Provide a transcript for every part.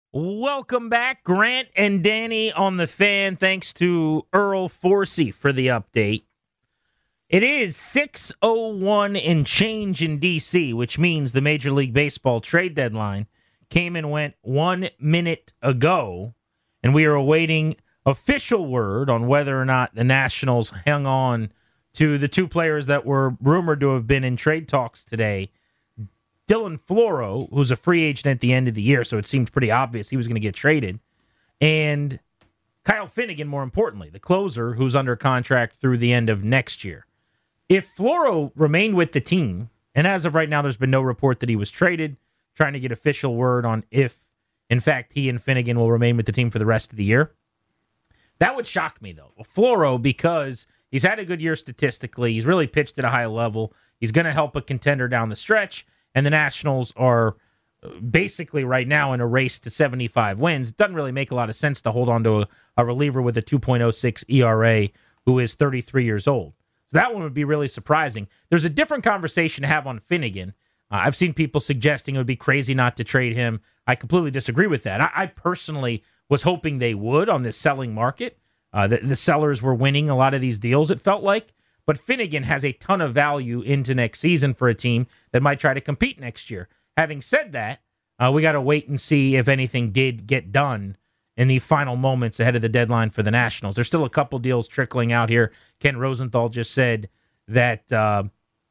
Welcome back, Grant and Danny on the Fan. Thanks to Earl Forsey for the update. It is 6:01 and change in D.C., which means the Major League Baseball trade deadline came and went 1 minute ago, and we are awaiting official word on whether or not the Nationals hung on to the two players that were rumored to have been in trade talks today. Dylan Floro, who's a free agent at the end of the year, so it seemed pretty obvious he was going to get traded, and Kyle Finnegan, more importantly, the closer who's under contract through the end of next year. If Floro remained with the team, and as of right now there's been no report that he was traded, trying to get official word on if, in fact, he and Finnegan will remain with the team for the rest of the year, that would shock me, though. Floro, because he's had a good year statistically, he's really pitched at a high level, he's going to help a contender down the stretch, and the Nationals are basically right now in a race to 75 wins. It doesn't really make a lot of sense to hold on to a reliever with a 2.06 ERA who is 33 years old. So that one would be really surprising. There's a different conversation to have on Finnegan. I've seen people suggesting it would be crazy not to trade him. I completely disagree with that. I personally was hoping they would on this selling market. The sellers were winning a lot of these deals, it felt like. But Finnegan has a ton of value into next season for a team that might try to compete next year. Having said that, we got to wait and see if anything did get done in the final moments ahead of the deadline for the Nationals. There's still a couple deals trickling out here. Ken Rosenthal just said that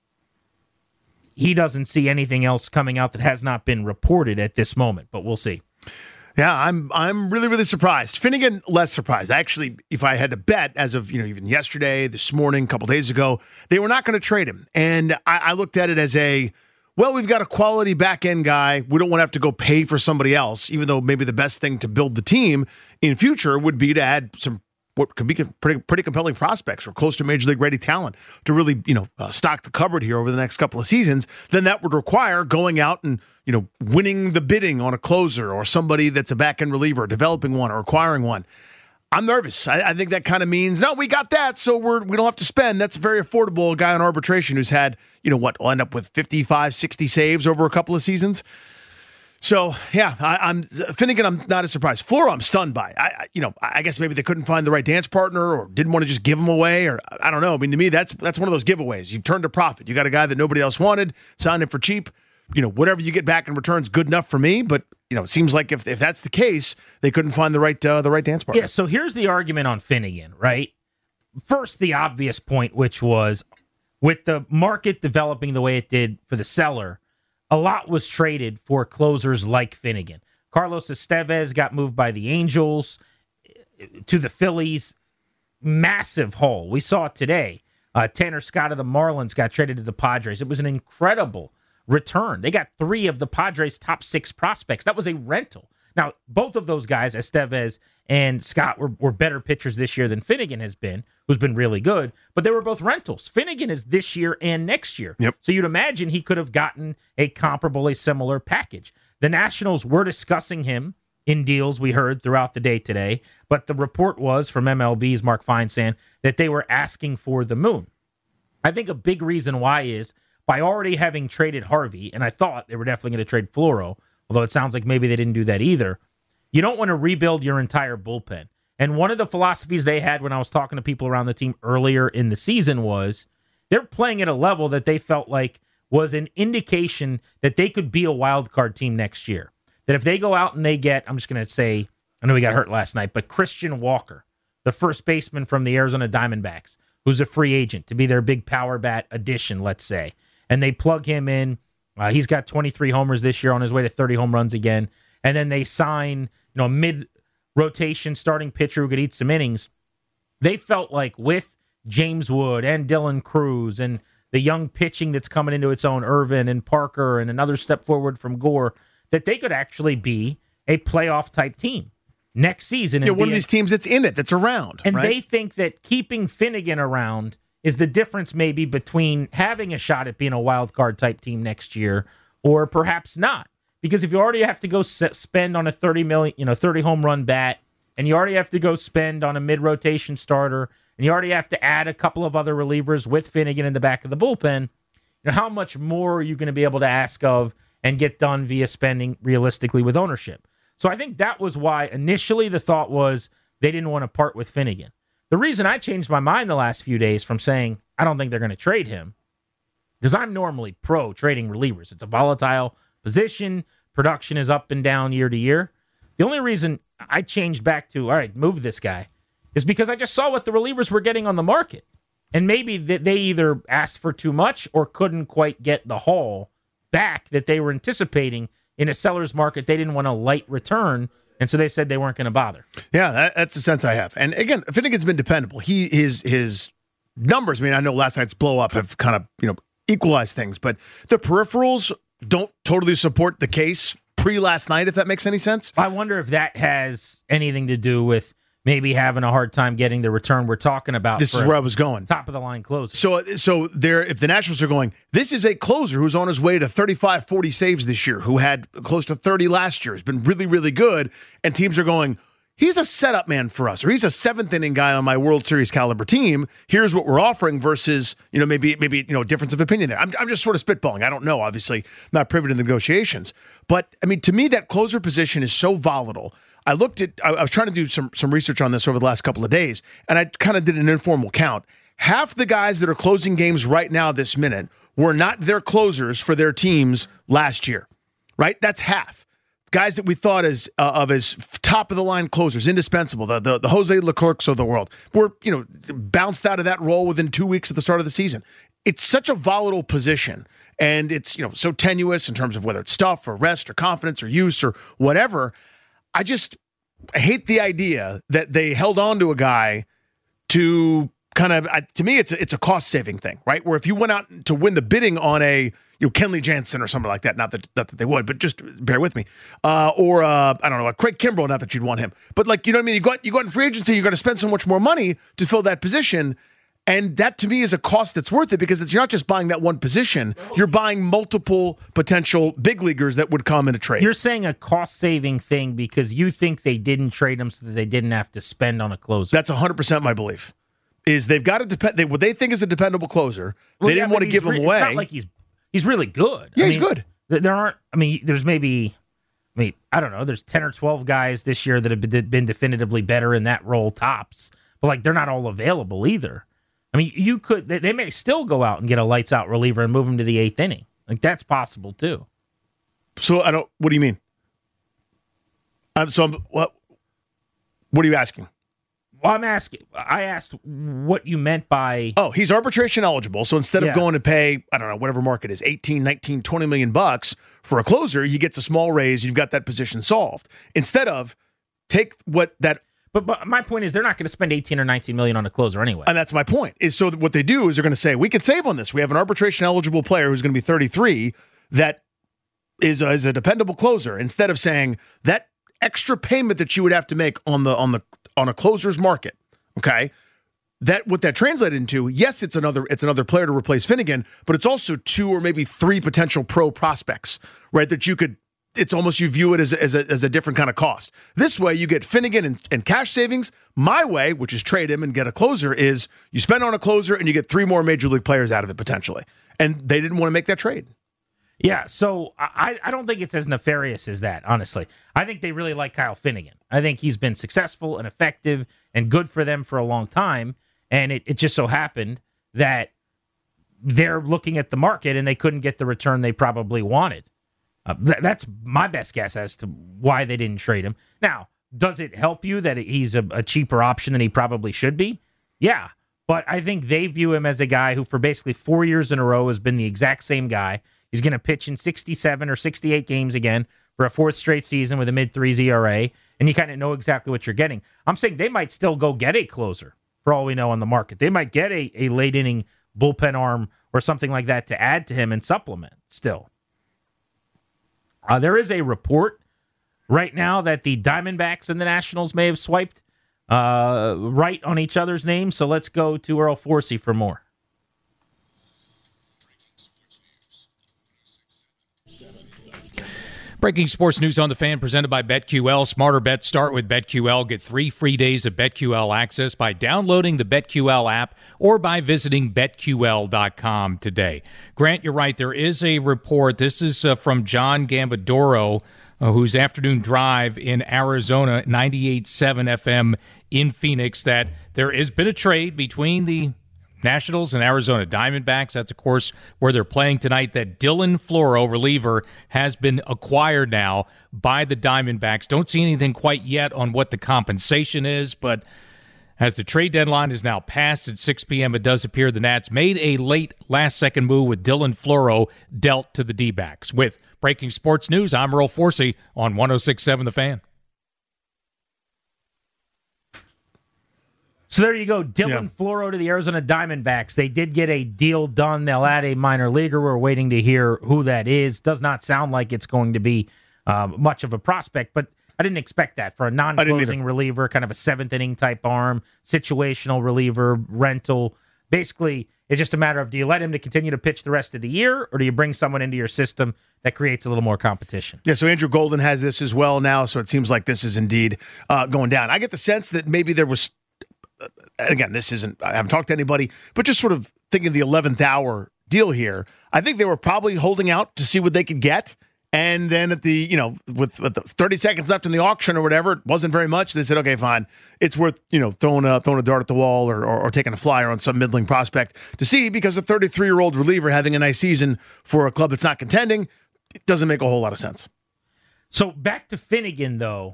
he doesn't see anything else coming out that has not been reported at this moment, but we'll see. Yeah, I'm really, really surprised. Finnegan, less surprised. Actually, if I had to bet, as of even yesterday, this morning, a couple days ago, they were not going to trade him. And I looked at it as we've got a quality back-end guy. We don't want to have to go pay for somebody else, even though maybe the best thing to build the team in future would be to add some what could be pretty compelling prospects or close to Major League ready talent to really, stock the cupboard here over the next couple of seasons. Then that would require going out and, winning the bidding on a closer or somebody that's a back-end reliever, developing one or acquiring one. I'm nervous. I think that kind of means, no, we got that, so we don't have to spend. That's very affordable. A guy on arbitration who's had, will end up with 55, 60 saves over a couple of seasons. So, yeah, I'm Finnegan, I'm not as surprised. Floro, I'm stunned by. I guess maybe they couldn't find the right dance partner or didn't want to just give him away, or I don't know. I mean, to me, that's one of those giveaways. You turned a profit. You got a guy that nobody else wanted, signed him for cheap. Whatever you get back in return is good enough for me. But, it seems like if that's the case, they couldn't find the right dance partner. Yeah, so here's the argument on Finnegan, right? First, the obvious point, which was with the market developing the way it did for the seller, a lot was traded for closers like Finnegan. Carlos Estevez got moved by the Angels to the Phillies. Massive haul. We saw it today. Tanner Scott of the Marlins got traded to the Padres. It was an incredible return. They got 3 of the Padres' top 6 prospects. That was a rental. Now, both of those guys, Estevez and Scott, were better pitchers this year than Finnegan has been, who's been really good, but they were both rentals. Finnegan is this year and next year. Yep. So you'd imagine he could have gotten a comparable, a similar package. The Nationals were discussing him in deals we heard throughout the day today, but the report was from MLB's Mark Feinsand that they were asking for the moon. I think a big reason why is by already having traded Harvey, and I thought they were definitely going to trade Floro, although it sounds like maybe they didn't do that either. You don't want to rebuild your entire bullpen. And one of the philosophies they had when I was talking to people around the team earlier in the season was they're playing at a level that they felt like was an indication that they could be a wild card team next year. That if they go out and they get, I'm just going to say, I know he got hurt last night, but Christian Walker, the first baseman from the Arizona Diamondbacks, who's a free agent to be their big power bat addition, let's say. And they plug him in. He's got 23 homers this year, on his way to 30 home runs again. And then they sign, mid-rotation starting pitcher who could eat some innings. They felt like with James Wood and Dylan Cruz and the young pitching that's coming into its own, Irvin and Parker and another step forward from Gore, that they could actually be a playoff-type team next season. Yeah, one of these teams that's in it, that's around. And right? They think that keeping Finnegan around is the difference maybe between having a shot at being a wild card type team next year or perhaps not. Because if you already have to go spend on a 30 home run bat, and you already have to go spend on a mid-rotation starter, and you already have to add a couple of other relievers with Finnegan in the back of the bullpen, how much more are you going to be able to ask of and get done via spending realistically with ownership? So I think that was why initially the thought was they didn't want to part with Finnegan. The reason I changed my mind the last few days from saying I don't think they're going to trade him, because I'm normally pro trading relievers. It's a volatile position. Production is up and down year to year. The only reason I changed back to, all right, move this guy, is because I just saw what the relievers were getting on the market. And maybe they either asked for too much or couldn't quite get the haul back that they were anticipating in a seller's market. They didn't want a light return, and so they said they weren't going to bother. Yeah, that's the sense I have. And again, Finnegan's been dependable. His numbers, I mean, I know last night's blow up have kind of, equalized things, but the peripherals don't totally support the case pre-last night, if that makes any sense. I wonder if that has anything to do with maybe having a hard time getting the return we're talking about. This is where I was going. Top of the line closer. So there, if the Nationals are going, this is a closer who's on his way to 35, 40 saves this year, who had close to 30 last year, has been really, really good, and teams are going, he's a setup man for us, or he's a seventh inning guy on my World Series caliber team. Here's what we're offering versus, maybe difference of opinion there. I'm just sort of spitballing. I don't know, obviously, not privy to the negotiations. But, I mean, to me, that closer position is so volatile. I was trying to do some research on this over the last couple of days, and I kind of did an informal count. Half the guys that are closing games right now this minute were not their closers for their teams last year, right? That's half. Guys that we thought of as top of the line closers, indispensable, the Jose Leclercs of the world, were bounced out of that role within 2 weeks at the start of the season. It's such a volatile position, and it's so tenuous in terms of whether it's stuff or rest or confidence or use or whatever. I hate the idea that they held on to a guy to kind of, to me, it's a cost saving thing, right? Where if you went out to win the bidding on a Kenley Jansen or something like that, not that they would, but just bear with me, or I don't know, a Craig Kimbrell, not that you'd want him, but you know what I mean? You go out in free agency, you're going to spend so much more money to fill that position. And that, to me, is a cost that's worth it, because you're not just buying that one position. You're buying multiple potential big leaguers that would come in a trade. You're saying a cost-saving thing because you think they didn't trade him so that they didn't have to spend on a closer. That's 100% my belief. Is they've got to what they think is a dependable closer. They didn't want to give him away. It's not like he's really good. Yeah, he's good. There aren't. I mean, there's maybe. I mean, I don't know. There's 10 or 12 guys this year that have been definitively better in that role, tops. But they're not all available either. I mean, they may still go out and get a lights out reliever and move him to the 8th inning. That's possible too. So what do you mean? What are you asking? Well, I asked what you meant by... Oh, he's arbitration eligible. So instead of going to pay, I don't know, whatever market is, 18, 19, 20 million bucks for a closer, he gets a small raise. You've got that position solved. Instead of take what that... But my point is they're not going to spend 18 or 19 million on a closer anyway. And that's my point. Is so what they do is they're going to say, we could save on this. We have an arbitration eligible player who's going to be 33 that is a dependable closer. Instead of saying that extra payment that you would have to make on a closer's market, okay? What that translated into, yes, it's another player to replace Finnegan, but it's also 2 or maybe 3 potential pro prospects, right? That you could. It's almost, you view it as a different kind of cost. This way, you get Finnegan and cash savings. My way, which is trade him and get a closer, is you spend on a closer and you get 3 more major league players out of it potentially. And they didn't want to make that trade. Yeah, so I don't think it's as nefarious as that, honestly. I think they really like Kyle Finnegan. I think he's been successful and effective and good for them for a long time. And it just so happened that they're looking at the market and they couldn't get the return they probably wanted. That's my best guess as to why they didn't trade him. Now, does it help you that he's a cheaper option than he probably should be? Yeah, but I think they view him as a guy who for basically 4 years in a row has been the exact same guy. He's going to pitch in 67 or 68 games again for a 4th straight season with a mid-3s ERA, and you kind of know exactly what you're getting. I'm saying they might still go get a closer, for all we know, on the market. They might get a late-inning bullpen arm or something like that to add to him and supplement still. There is a report right now that the Diamondbacks and the Nationals may have swiped right on each other's names. So let's go to Earl Forsey for more. Breaking sports news on the Fan, presented by BetQL. Smarter bets start with BetQL. Get 3 free days of BetQL access by downloading the BetQL app or by visiting BetQL.com today. Grant, you're right. There is a report. This is from John Gambadoro whose afternoon drive in Arizona, 98.7 FM in Phoenix, that there has been a trade between the Nationals and Arizona Diamondbacks. That's, of course, where they're playing tonight. That Dylan Floro, reliever, has been acquired now by the Diamondbacks. Don't see anything quite yet on what the compensation is, but as the trade deadline is now passed at 6 p.m., it does appear the Nats made a late last-second move with Dylan Floro dealt to the D-backs. With breaking sports news, I'm Earl Forsey on 106.7 The Fan. So there you go, Dylan Floro to the Arizona Diamondbacks. They did get a deal done. They'll add a minor leaguer. We're waiting to hear who that is. Does not sound like it's going to be much of a prospect, but I didn't expect that for a non-closing reliever, kind of a seventh-inning type arm, situational reliever, rental. Basically, it's just a matter of, do you let him to continue to pitch the rest of the year, or do you bring someone into your system that creates a little more competition? Yeah, so Andrew Golden has this as well now, so it seems like this is indeed going down. I get the sense that maybe there was, again, this isn't, I haven't talked to anybody, but just sort of thinking the 11th hour deal here. I think they were probably holding out to see what they could get. And then at the, with the 30 seconds left in the auction or whatever, it wasn't very much. They said, okay, fine. It's worth, throwing a dart at the wall or taking a flyer on some middling prospect to see, because a 33-year-old reliever having a nice season for a club that's not contending, it doesn't make a whole lot of sense. So back to Finnegan, though.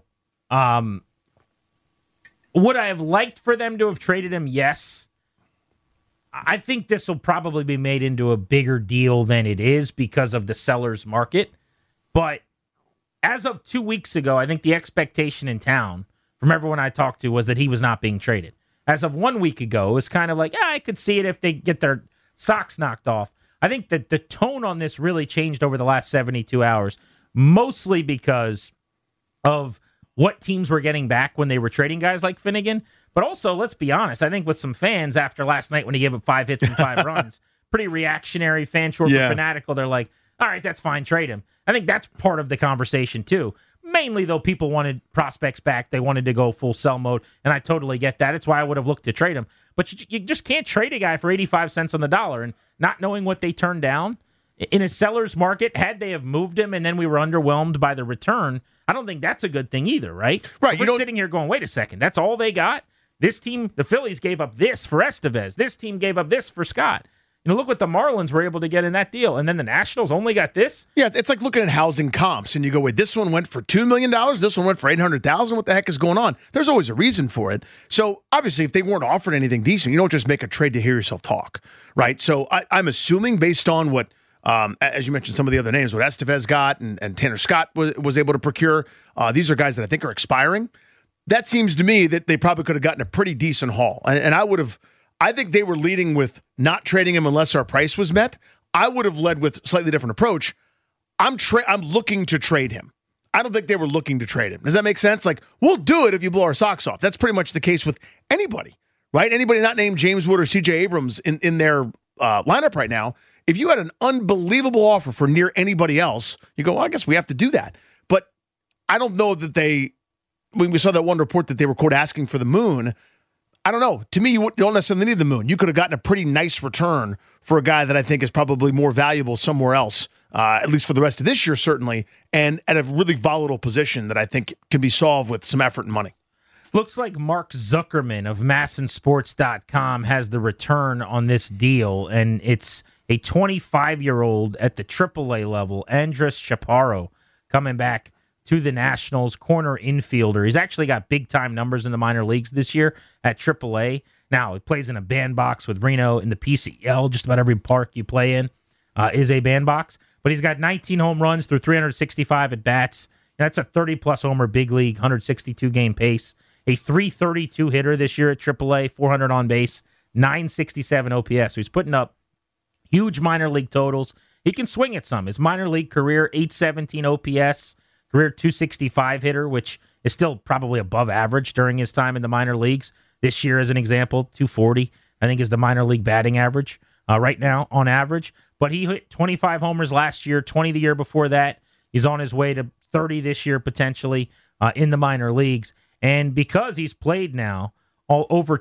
Would I have liked for them to have traded him? Yes. I think this will probably be made into a bigger deal than it is because of the seller's market. But as of 2 weeks ago, I think the expectation in town from everyone I talked to was that he was not being traded. As of 1 week ago, it was kind of like, I could see it if they get their socks knocked off. I think that the tone on this really changed over the last 72 hours, mostly because of what teams were getting back when they were trading guys like Finnegan. But also, let's be honest, I think with some fans after last night when he gave up 5 hits and 5 runs, pretty reactionary, fan-short, fanatical, they're like, all right, that's fine, trade him. I think that's part of the conversation, too. Mainly, though, people wanted prospects back. They wanted to go full sell mode, and I totally get that. It's why I would have looked to trade him. But you just can't trade a guy for 85 cents on the dollar, and not knowing what they turned down. In a seller's market, had they have moved him and then we were underwhelmed by the return, I don't think that's a good thing either, right? Right. We're sitting here going, wait a second, that's all they got? This team, the Phillies, gave up this for Estevez. This team gave up this for Scott. Look what the Marlins were able to get in that deal. And then the Nationals only got this. Yeah, it's like looking at housing comps, and you go, wait, this one went for $2 million? This one went for $800,000? What the heck is going on? There's always a reason for it. So, obviously, if they weren't offered anything decent, you don't just make a trade to hear yourself talk, right? So, I'm assuming, based on what, as you mentioned, some of the other names, what Estevez got and Tanner Scott was able to procure, these are guys that I think are expiring. That seems to me that they probably could have gotten a pretty decent haul. And I think they were leading with not trading him unless our price was met. I would have led with a slightly different approach. I'm looking to trade him. I don't think they were looking to trade him. Does that make sense? Like, we'll do it if you blow our socks off. That's pretty much the case with anybody, right? Anybody not named James Wood or C.J. Abrams in their lineup right now. If you had an unbelievable offer for near anybody else, you go, well, I guess we have to do that. But I don't know that when we saw that one report that they were, quote, asking for the moon, I don't know. To me, you don't necessarily need the moon. You could have gotten a pretty nice return for a guy that I think is probably more valuable somewhere else, at least for the rest of this year, certainly, and at a really volatile position that I think can be solved with some effort and money. Looks like Mark Zuckerman of MASNsports.com has the return on this deal, and it's a 25-year-old at the AAA level, Andres Chaparro, coming back to the Nationals, corner infielder. He's actually got big-time numbers in the minor leagues this year at AAA. Now, he plays in a bandbox with Reno in the PCL. Just about every park you play in is a bandbox. But he's got 19 home runs through 365 at-bats. That's a 30-plus homer big league, 162-game pace. A 332 hitter this year at AAA, 400 on base, 967 OPS. So he's putting up huge minor league totals. He can swing it some. His minor league career, 817 OPS, career 265 hitter, which is still probably above average during his time in the minor leagues. This year, as an example, 240, I think, is the minor league batting average right now on average. But he hit 25 homers last year, 20 the year before that. He's on his way to 30 this year, potentially, in the minor leagues. And because he's played now over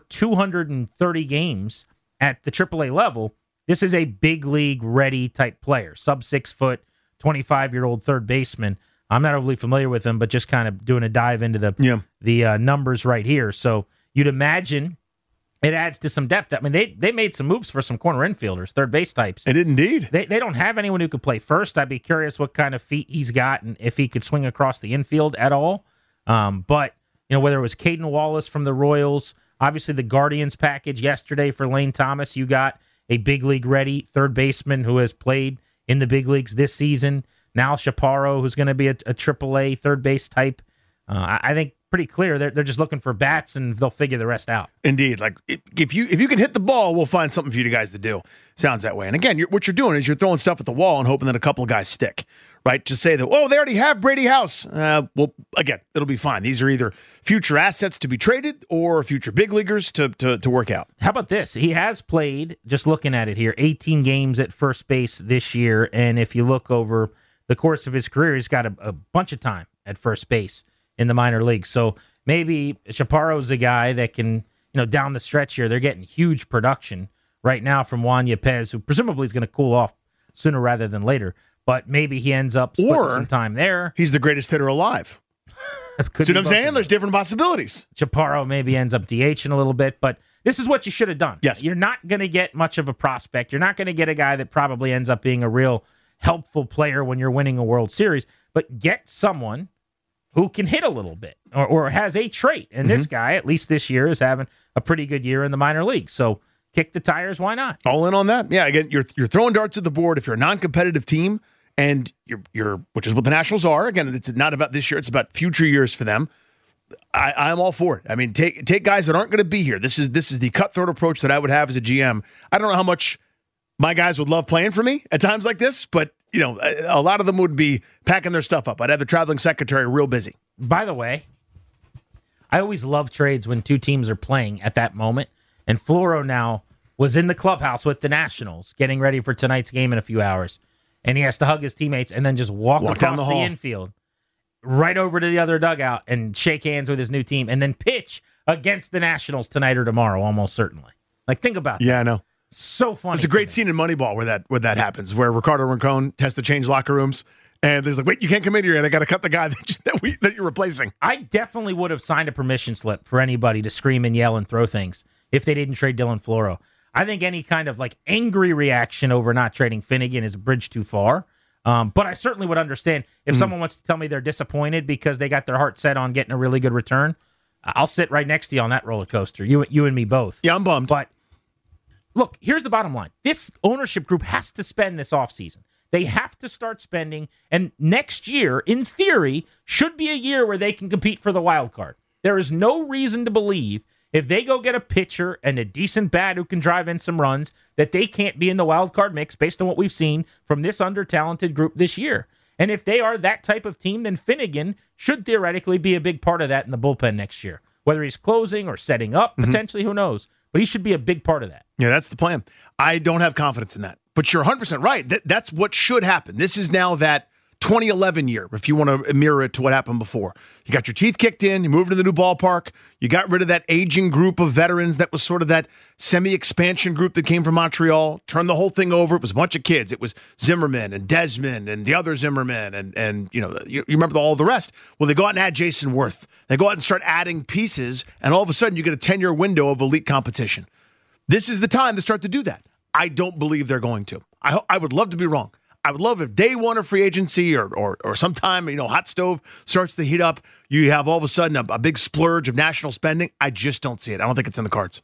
230 games at the AAA level, this is a big league ready type player, sub 6 foot, 25-year-old third baseman. I'm not overly familiar with him, but just kind of doing a dive into the numbers right here. So you'd imagine it adds to some depth. I mean, they made some moves for some corner infielders, third base types. It did indeed. They don't have anyone who could play first. I'd be curious what kind of feet he's got and if he could swing across the infield at all. But, whether it was Caden Wallace from the Royals, obviously the Guardians package yesterday for Lane Thomas, you got a big league ready third baseman who has played in the big leagues this season. Now Chaparro, who's going to be a AAA third base type. I think pretty clear they're just looking for bats and they'll figure the rest out. Indeed. Like if you can hit the ball, we'll find something for you guys to do. Sounds that way. And again, what you're doing is you're throwing stuff at the wall and hoping that a couple of guys stick, right? Just say that, they already have Brady House. Well, again, it'll be fine. These are either future assets to be traded or future big leaguers to work out. How about this? He has played, just looking at it here, 18 games at first base this year. And if you look over the course of his career, he's got a bunch of time at first base in the minor leagues. So maybe Chaparro's a guy that can, down the stretch here, they're getting huge production right now from Juan Yepez, who presumably is going to cool off sooner rather than later. But maybe he ends up splitting some time there. He's the greatest hitter alive. See what I'm saying? There's different possibilities. Chaparro maybe ends up DHing a little bit, but this is what you should have done. Yes. You're not going to get much of a prospect. You're not going to get a guy that probably ends up being a real helpful player when you're winning a World Series, but get someone who can hit a little bit or has a trait. And this guy, at least this year, is having a pretty good year in the minor leagues. So kick the tires, why not? All in on that. Yeah, again, you're throwing darts at the board. If you're a non-competitive team and you're which is what the Nationals are, again, it's not about this year, it's about future years for them. I'm all for it. I mean, take guys that aren't going to be here. This is the cutthroat approach that I would have as a GM. I don't know how much my guys would love playing for me at times like this, but a lot of them would be packing their stuff up. I'd have the traveling secretary real busy. By the way, I always love trades when two teams are playing at that moment. And Floro now was in the clubhouse with the Nationals, getting ready for tonight's game in a few hours. And he has to hug his teammates and then just walk across down the hall. infield, right over to the other dugout and shake hands with his new team, and then pitch against the Nationals tonight or tomorrow, almost certainly. Like, think about that. Yeah, I know. So funny. It's a great scene in Moneyball where that happens, where Ricardo Rincon has to change locker rooms, and there's like, wait, you can't come in here, and I got to cut the guy that you're replacing. I definitely would have signed a permission slip for anybody to scream and yell and throw things if they didn't trade Dylan Floro. I think any kind of like angry reaction over not trading Finnegan is a bridge too far. But I certainly would understand if someone wants to tell me they're disappointed because they got their heart set on getting a really good return. I'll sit right next to you on that roller coaster. You and me both. Yeah, I'm bummed. But look, here's the bottom line. This ownership group has to spend this offseason. They have to start spending, and next year, in theory, should be a year where they can compete for the wild card. There is no reason to believe if they go get a pitcher and a decent bat who can drive in some runs, that they can't be in the wild card mix based on what we've seen from this under-talented group this year. And if they are that type of team, then Finnegan should theoretically be a big part of that in the bullpen next year. Whether he's closing or setting up, potentially, who knows? But he should be a big part of that. Yeah, that's the plan. I don't have confidence in that. But you're 100% right. That's what should happen. This is now that 2011 year, if you want to mirror it to what happened before. You got your teeth kicked in, you moved to the new ballpark, you got rid of that aging group of veterans that was sort of that semi-expansion group that came from Montreal, turned the whole thing over. It was a bunch of kids. It was Zimmerman and Desmond and the other Zimmerman and you remember all the rest. Well, they go out and add Jason Worth. They go out and start adding pieces, and all of a sudden you get a 10-year window of elite competition. This is the time to start to do that. I don't believe they're going to. I would love to be wrong. I would love if day one of free agency or sometime, hot stove starts to heat up, you have all of a sudden a big splurge of national spending. I just don't see it. I don't think it's in the cards.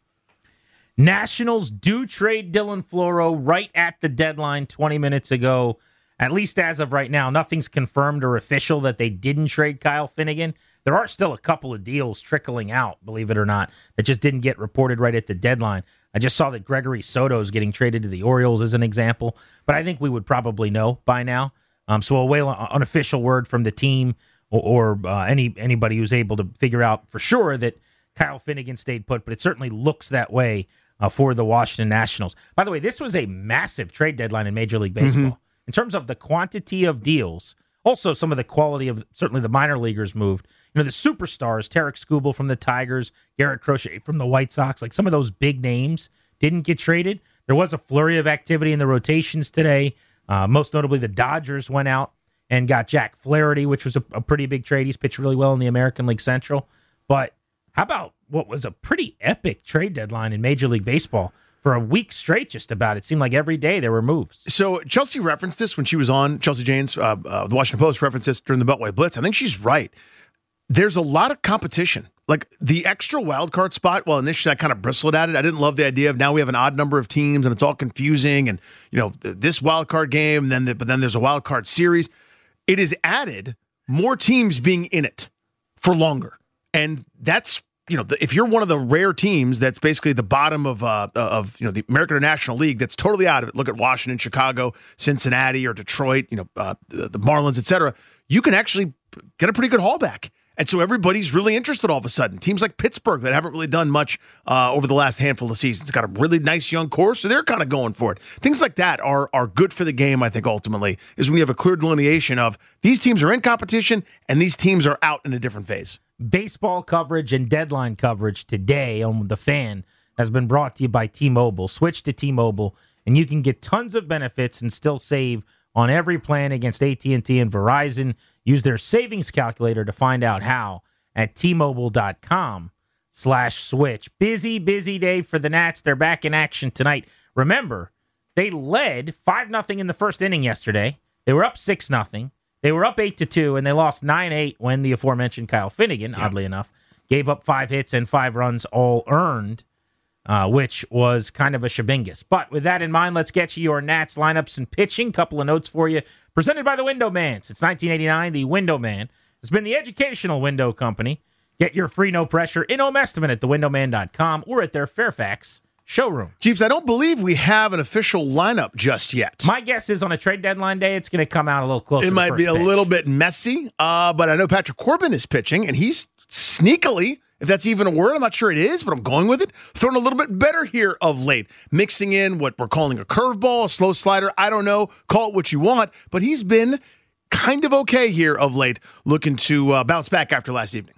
Nationals do trade Dylan Floro right at the deadline 20 minutes ago. At least as of right now, nothing's confirmed or official that they didn't trade Kyle Finnegan. There are still a couple of deals trickling out, believe it or not, that just didn't get reported right at the deadline. I just saw that Gregory Soto is getting traded to the Orioles as an example, but I think we would probably know by now. So we'll wait on an official word from the team or anybody who's able to figure out for sure that Kyle Finnegan stayed put, but it certainly looks that way for the Washington Nationals. By the way, this was a massive trade deadline in Major League Baseball. In terms of the quantity of deals, also some of the quality of certainly the minor leaguers moved. The superstars, Tarek Skubal from the Tigers, Garrett Crochet from the White Sox, like some of those big names didn't get traded. There was a flurry of activity in the rotations today. Most notably, the Dodgers went out and got Jack Flaherty, which was a pretty big trade. He's pitched really well in the American League Central. But how about what was a pretty epic trade deadline in Major League Baseball? For a week straight, just about. It seemed like every day there were moves. So Chelsea referenced this when she was on, Chelsea Janes, the Washington Post referenced this during the Beltway Blitz. I think she's right. There's a lot of competition. Like the extra wild card spot, well, initially I kind of bristled at it. I didn't love the idea of now we have an odd number of teams and it's all confusing and, this wild card game, but then there's a wild card series. It has added more teams being in it for longer. And that's, if you're one of the rare teams that's basically the bottom of the American or National League that's totally out of it. Look at Washington, Chicago, Cincinnati, or Detroit, the Marlins, et cetera. You can actually get a pretty good haul back. And so everybody's really interested all of a sudden. Teams like Pittsburgh that haven't really done much over the last handful of seasons got a really nice young core, so they're kind of going for it. Things like that are good for the game, I think, ultimately, is when you have a clear delineation of these teams are in competition and these teams are out in a different phase. Baseball coverage and deadline coverage today on The Fan has been brought to you by T-Mobile. Switch to T-Mobile, and you can get tons of benefits and still save on every plan against AT&T and Verizon. Use their savings calculator to find out how at T-Mobile.com/switch. Busy day for the Nats. They're back in action tonight. Remember, they led 5-0 in the first inning yesterday. They were up 6-0. They were up 8-2, and they lost 9-8 when the aforementioned Kyle Finnegan, oddly enough, gave up 5 hits and 5 runs, all earned, which was kind of a shabingus. But with that in mind, let's get you your Nats lineups and pitching. Couple of notes for you. Presented by the Window Man. Since 1989, the Window Man has been the educational window company. Get your free no-pressure in-home estimate at thewindowman.com or at their Fairfax showroom. Jeeps, I don't believe we have an official lineup just yet. My guess is on a trade deadline day, it's going to come out a little closer. It might be a pitch. little bit messy, but I know Patrick Corbin is pitching, and he's sneakily, if that's even a word, I'm not sure it is, but I'm going with it, throwing a little bit better here of late, mixing in what we're calling a curveball, a slow slider, I don't know, call it what you want, but he's been kind of okay here of late, looking to bounce back after last evening.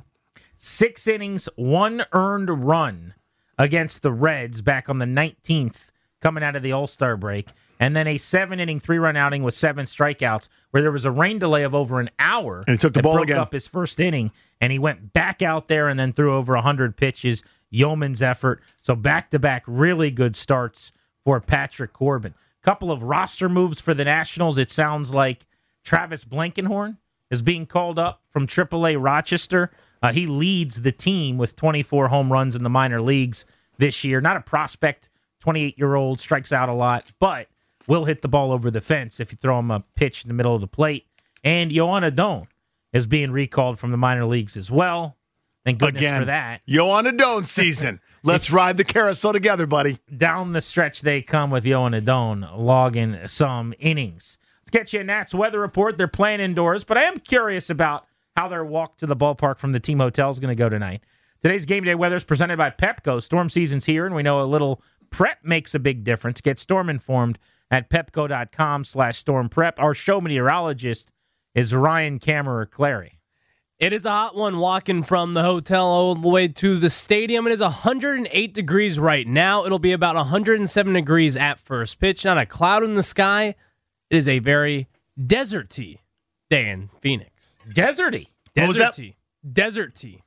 6 innings, 1 earned run against the Reds back on the 19th, coming out of the All-Star break, and then a 7-inning, 3-run outing with 7 strikeouts, where there was a rain delay of over an hour. And he took the ball broke again. Up his first inning, and he went back out there and then threw over 100 pitches. Yeoman's effort. So back-to-back really good starts for Patrick Corbin. Couple of roster moves for the Nationals. It sounds like Travis Blankenhorn is being called up from AAA Rochester. He leads the team with 24 home runs in the minor leagues this year. Not a prospect, 28-year-old, strikes out a lot, but will hit the ball over the fence if you throw him a pitch in the middle of the plate. And Yohan Adon is being recalled from the minor leagues as well. Thank goodness for that. Yohan Adon season. Let's ride the carousel together, buddy. Down the stretch they come with Yohan Adon logging some innings. Let's get you a Nats weather report. They're playing indoors, but I am curious about how their walk to the ballpark from the team hotel is going to go tonight. Today's game day weather is presented by Pepco. Storm season's here, and we know a little prep makes a big difference. Get storm informed at pepco.com/stormprep. Our show meteorologist is Ryan Kammerer-Clary. It is a hot one walking from the hotel all the way to the stadium. It is 108 degrees right now. It'll be about 107 degrees at first pitch. Not a cloud in the sky. It is a very deserty day in Phoenix. Deserty. What was that? Desert tea.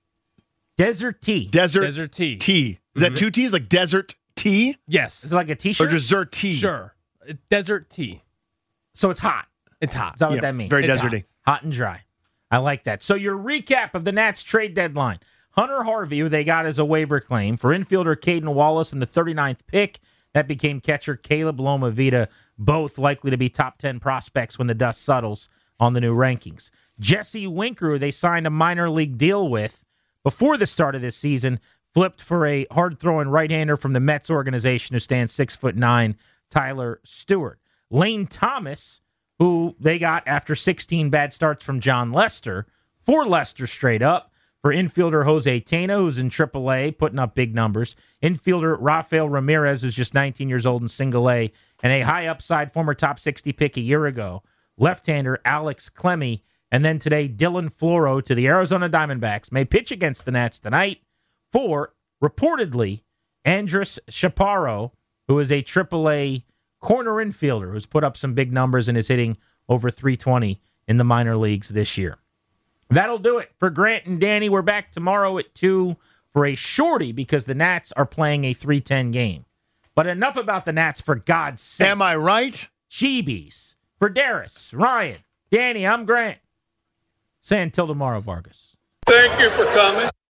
Desert tea. Desert tea. tea. Is that 2 T's, like desert tea? Yes. Is it like a Or t-shirt? dessert tea? Sure. Desert tea. So it's hot. It's hot. Is that what that means? Very It's deserty. Hot and dry. I like that. So your recap of the Nats trade deadline. Hunter Harvey, who they got as a waiver claim for infielder Caden Wallace in the 39th pick. That became catcher Caleb Loma Vida, both likely to be top 10 prospects when the dust settles on the new rankings. Jesse Winker, who they signed a minor league deal with before the start of this season, flipped for a hard-throwing right-hander from the Mets organization who stands 6'9", Tyler Stewart. Lane Thomas, who they got after 16 bad starts from John Lester, for Lester straight up, for infielder Jose Tena, who's in AAA, putting up big numbers, infielder Rafael Ramirez, who's just 19 years old in single A, and a high-upside former top 60 pick a year ago, left-hander Alex Clemmie, and then today Dylan Floro to the Arizona Diamondbacks, may pitch against the Nats tonight for, reportedly, Andres Chaparro, who is a AAA corner infielder who's put up some big numbers and is hitting over 320 in the minor leagues this year. That'll do it for Grant and Danny. We're back tomorrow at 2 for a shorty because the Nats are playing a 3:10 game. But enough about the Nats, for God's sake. Am I right? Jeebies. For Darius, Ryan, Danny, I'm Grant. Saying till tomorrow, Vargas. Thank you for coming.